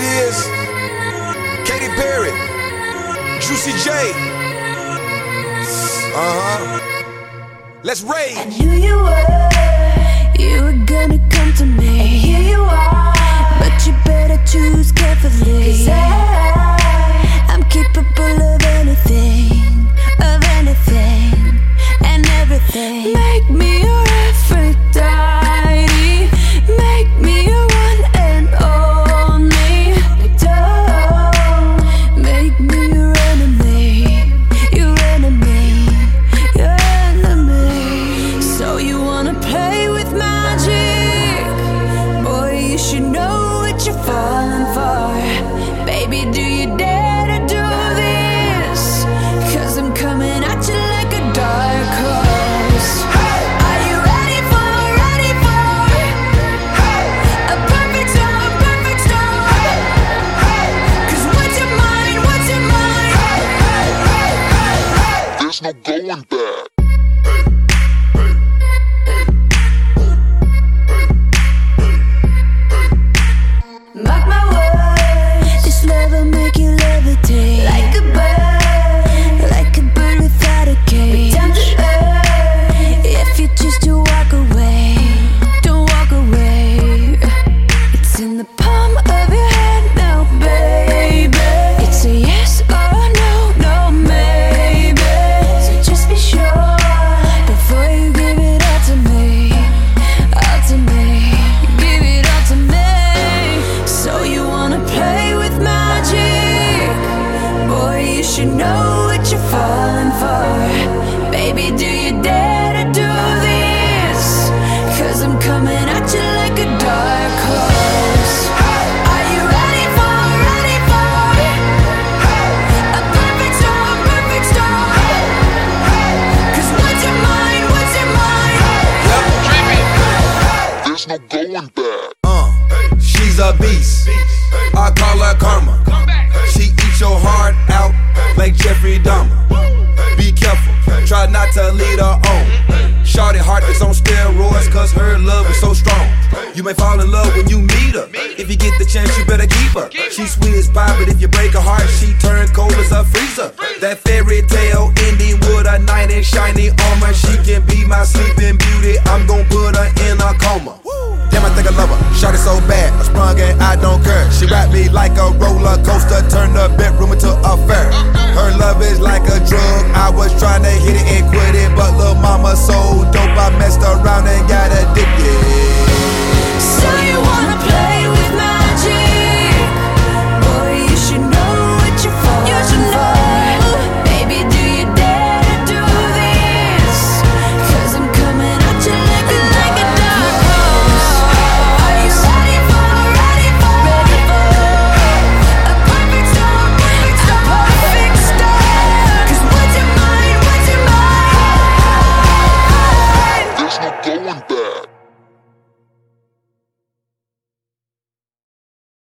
is Katy Perry, Juicy J. Let's rage. I knew you were gonna come to me, and here you are. But you better choose carefully, 'cause I'm capable of anything, and everything. Make me your Aphrodite, make me your one and only. Don't make me your enemy, your enemy, your enemy. So you wanna play with magic? Boy, you should know what you're falling for. Baby, do you dare to do this? 'Cause I'm coming at you like a dark horse. Are you ready for a perfect storm, perfect storm? 'Cause what's your mind, what's your mind? There's no going back. Mark my words, this love will make you levitate like a bird without a cage. Down to earth, if you choose to walk away, don't walk away. It's in the palm of your hand now, baby. It's a yes or no, no maybe. So just be sure before you give it all to me, all to me. Give it all to me. So you wanna play with magic? Boy, you should know what you're falling for. Baby, do you dare to do this? 'Cause I'm coming at you like a dark horse. Are you ready for a perfect storm, perfect storm? 'Cause what's your mind, what's your mind? There's no going back. She's a beast. I call her karma. She eats your heart out like Jeffrey Dahmer. Be careful, try not to lead her on. Shorty heart is on steroids, 'cause her love is so strong. You may fall in love when you meet her. If you get the chance, you better keep her. She's sweet as pie, but if you break her heart, she turn cold as a freezer. That fairy tale ending with a knight in shiny armor. She can be my sleeping beauty. I'm gon' put her in a coma. Damn, I think I love her. Shot it so bad, I sprung and I don't care. She wrapped me like a roller coaster, turned the bedroom into a fair. Her love is like a drug. I was trying to hit it and quit it, but lil' mama so dope